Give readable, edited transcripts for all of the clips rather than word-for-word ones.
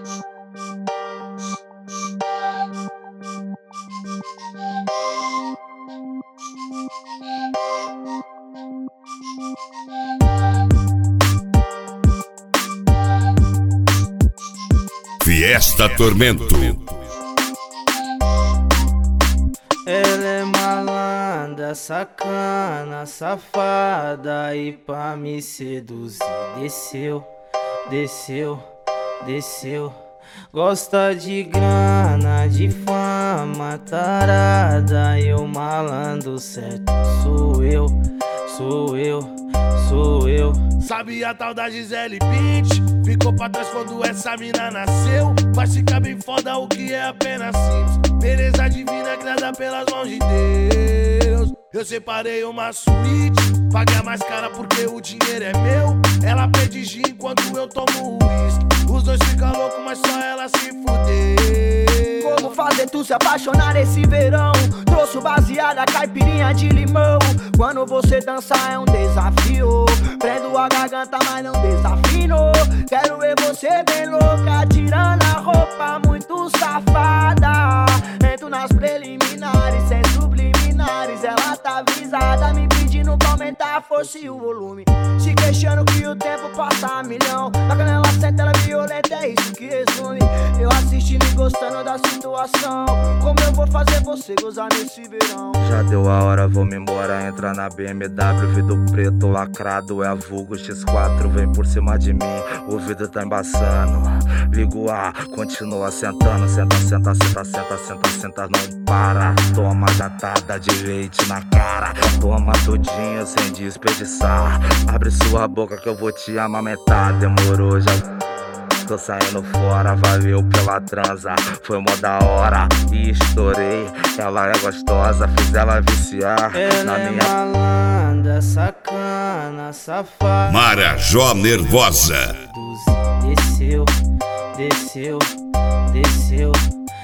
Fiesta Tormento. Ela é malandra, sacana, safada e pra me seduzir desceu, desceu, desceu. Gosta de grana, de fama, tarada. E o malandro certo sou eu, sou eu, sou eu. Sabe a tal da Gisele Bündchen? Ficou pra trás quando essa mina nasceu. Mas fica bem foda o que é apenas simples. Beleza divina criada pelas mãos de Deus. Eu separei uma suíte, paguei a mais cara porque o dinheiro é meu. Ela pede gin enquanto eu tomo uísque. Os dois ficam loucos, mas só ela se fuder. Como fazer tu se apaixonar esse verão? Trouxe baseada, caipirinha de limão. Quando você dançar é um desafio. Prendo a garganta, mas não desafino. Quero ver você bem louca, tirando a roupa, muito safada. Entro nas preliminares, sem subliminares. Ela tá avisada, me pedindo pra aumentar a força e o volume. Se queixando que o tempo passa a milhão. A canela senta, ela é violenta, é isso que resume. Eu assistindo e gostando da situação. Como eu vou fazer você gozar nesse verão? Já deu a hora, vamos embora. Entra na BMW, vidro preto lacrado. É a vulgo X4, vem por cima de mim. O vidro tá embaçando. Ligo A, continua sentando. Senta, senta, senta, senta, senta, senta, não para. Toma jatada de leite na cara. Toma tudinho sem desperdiçar. Abre sua boca que eu vou te amamentar. Demorou, já tô saindo fora, valeu pela transa. Foi mó da hora e estourei. Ela é gostosa, fiz ela viciar. Ela na é minha malandra, sacana, safada. Marajó Nervosa. Desceu, desceu, desceu.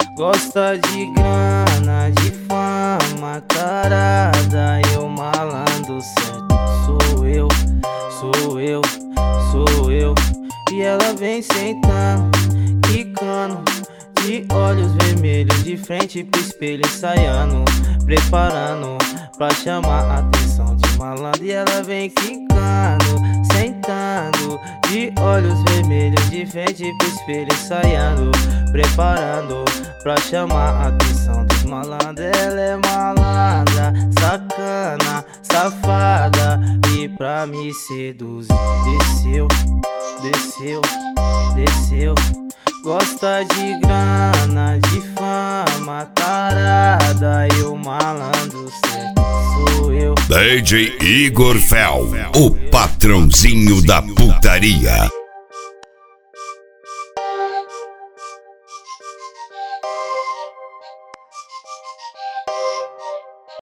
Gosta de grana, de fama, tarada. E o malandro certo sou eu, sou eu, sou eu. E ela vem sentando, quicando, de olhos vermelhos, de frente pro espelho ensaiando, preparando pra chamar a atenção de malandro. E ela vem quicando, sentando, de olhos vermelhos, de frente pro espelho ensaiando, preparando pra chamar a atenção dos malandros. Ela é malandra, sacana, safada e pra me seduzir desceu, desceu, desceu. Gosta de grana, de fama, tarada. E o malandro certo sou eu. DJ Igor Fel, o patrãozinho da putaria.